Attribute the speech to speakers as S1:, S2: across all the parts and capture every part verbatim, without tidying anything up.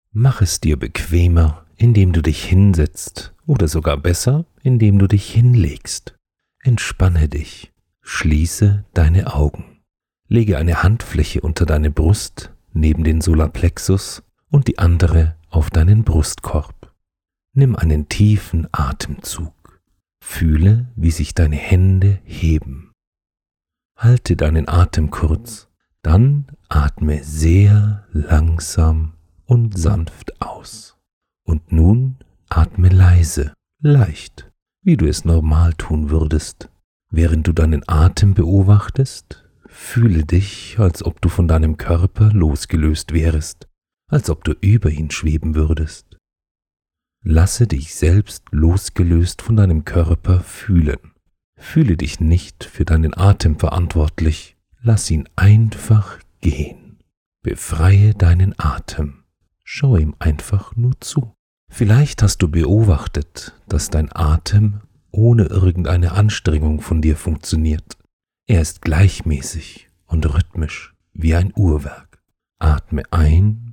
S1: Mach es dir bequemer, indem du dich hinsetzt oder sogar besser, indem du dich hinlegst. Entspanne dich, schließe deine Augen. Lege eine Handfläche unter deine Brust neben den Solarplexus und die andere auf deinen Brustkorb. Nimm einen tiefen Atemzug. Fühle, wie sich deine Hände heben. Halte deinen Atem kurz, dann atme sehr langsam und sanft aus. Und nun atme leise, leicht, wie du es normal tun würdest. Während du deinen Atem beobachtest, fühle dich, als ob du von deinem Körper losgelöst wärest, als ob du über ihn schweben würdest. Lasse dich selbst losgelöst von deinem Körper fühlen. Fühle dich nicht für deinen Atem verantwortlich, lass ihn einfach gehen. Befreie deinen Atem, schau ihm einfach nur zu. Vielleicht hast du beobachtet, dass dein Atem ohne irgendeine Anstrengung von dir funktioniert. Er ist gleichmäßig und rhythmisch wie ein Uhrwerk. Atme ein,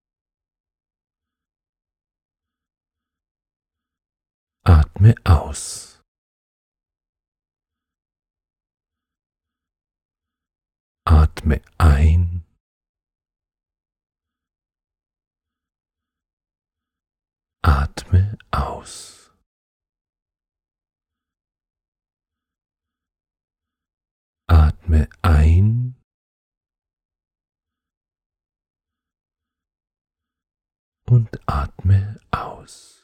S1: atme aus. Atme ein, atme aus. Atme ein und atme aus.